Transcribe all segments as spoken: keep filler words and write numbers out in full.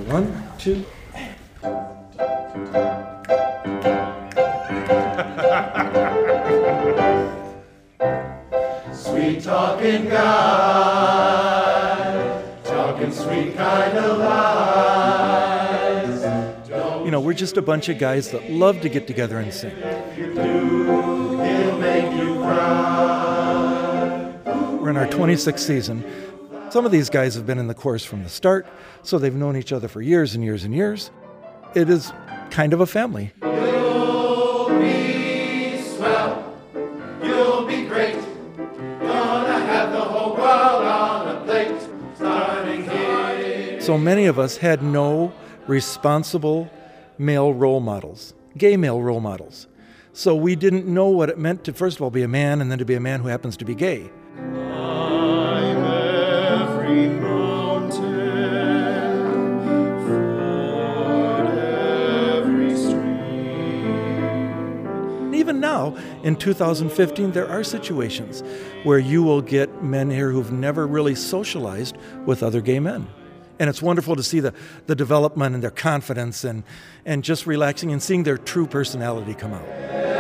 one, two. Sweet talking guy, talking sweet kind of lies. Don't You know, we're just a bunch of guys that love to get together and sing. you do, he'll make you cry. We're in our twenty-sixth season. Some of these guys have been in the chorus from the start, so they've known each other for years and years and years. It is kind of a family. You'll be swell, you'll be great. Gonna have the whole world on a plate, starting here. So many of us had no responsible male role models, gay male role models. So we didn't know what it meant to, first of all, be a man, and then to be a man who happens to be gay. Climb every mountain, ford every stream. Even now, in two thousand fifteen, there are situations where you will get men here who've never really socialized with other gay men. And it's wonderful to see the, the development and their confidence and, and just relaxing and seeing their true personality come out.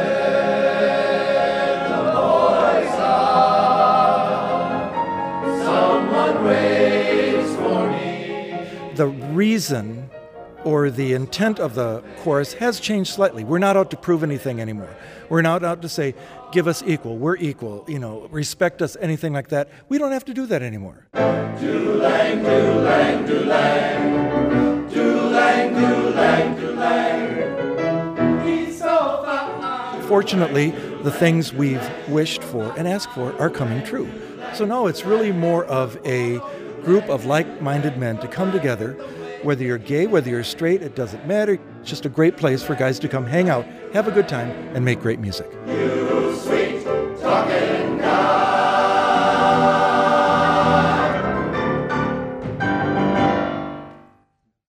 Someone waits for me. The reason or the intent of the chorus has changed slightly. We're not out to prove anything anymore. We're not out to say, give us equal, we're equal, you know, respect us, anything like that. We don't have to do that anymore. Do-lang, do-lang, do-lang. Do-lang, do-lang, do-lang. He's so fine. Fortunately, the things we've wished for and asked for are coming true. So no, it's really more of a group of like-minded men to come together. Whether you're gay, whether you're straight, it doesn't matter. It's just a great place for guys to come hang out, have a good time, and make great music. You